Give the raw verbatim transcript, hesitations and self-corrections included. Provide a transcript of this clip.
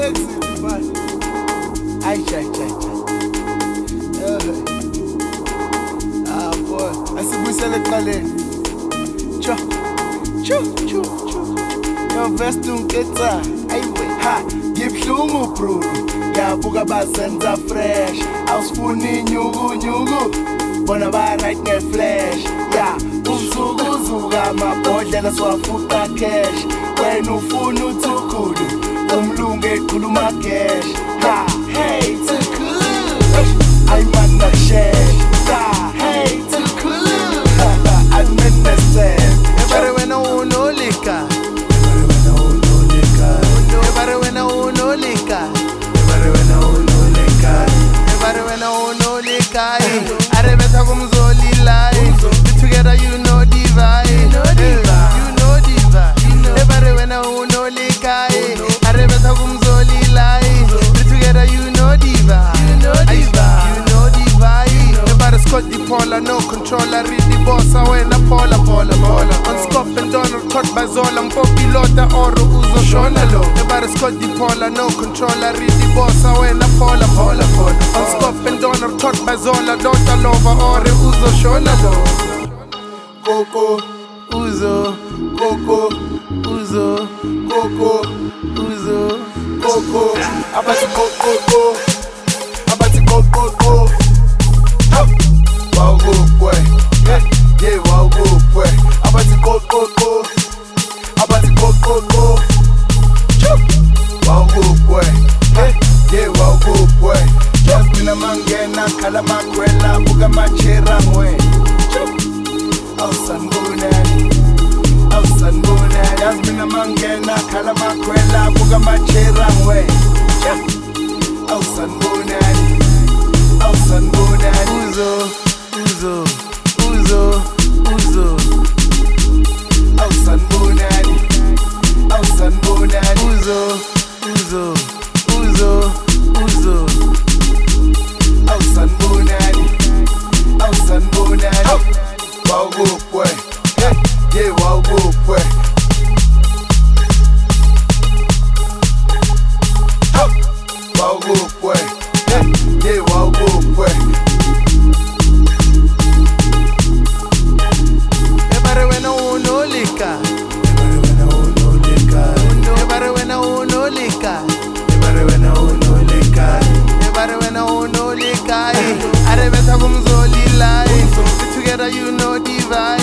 exit man. Ay chay chay chay. Ah boy, asibuyisele ekuqaleni. Cho. Cho cho cho. Yo vest unketha. Ayiwe ha, ngibhlungu bro. Yabuka basenza fresh. Awusifuni inyuku nyuku. Bona ba right nge-flash. Ya, umzukuzuka amabhodlela siwafuqa cash. Wena ufuna uThukudu, umlungu eqhuluma cash. Ha, hey Thukudu, ay man nashesh. Ha, hey Thukudu, administer. Ebare wena unolika, ebare wena unolika, ebare wena unolika, ebare wena unolika, ebare wena unolika. Arebetha kumzolila, together you know the vibe, you know the vibe. Ebare wena unolika, arebetha kumzolila, together you know the vibe, you know the vibe. Ebare Scott the Paula, no controller, read the boss, wena Paula, Paula, Paula. Unscop and Donald caught by Zola, mpopilota oro uzo shona lo. Ebare Scott the Paula, no controller, read the boss, wena Paula, Paula, Paula. Unscop and Donald caught by Zola, daughter lover oro uzo shona lo. Coco, Uzo, Coco, Uzo, Coco, Uzo. Coco, abati Coco, abati Coco. Wow go boy, yeah, yeah wow go boy. Abati Coco, abati Coco. Wow go boy, yeah, yeah wow go boy. Just mina mangena kala makwela buga machera ngwe. Awusanibonani, awusanibonani. Yazi mina mangena khala makhwela buka machera ngwe. Awusanibonani, awusanibonani. Uzo, Uzo, Uzo, Uzo. Awusanibonani, awusanibonani. Uzo, Uzo, Uzo, Uzo. Awusanibonani, awusanibonani. Wow go boy, yeah, yeah wow go boy. Wow go boy, yeah, yeah wow go boy. Ebare wena unolika, Ebare wena unolika, ebare wena unolika, ebare wena unolika. ebare wena unolika. Arebetha kumzolila, together you know the vibe.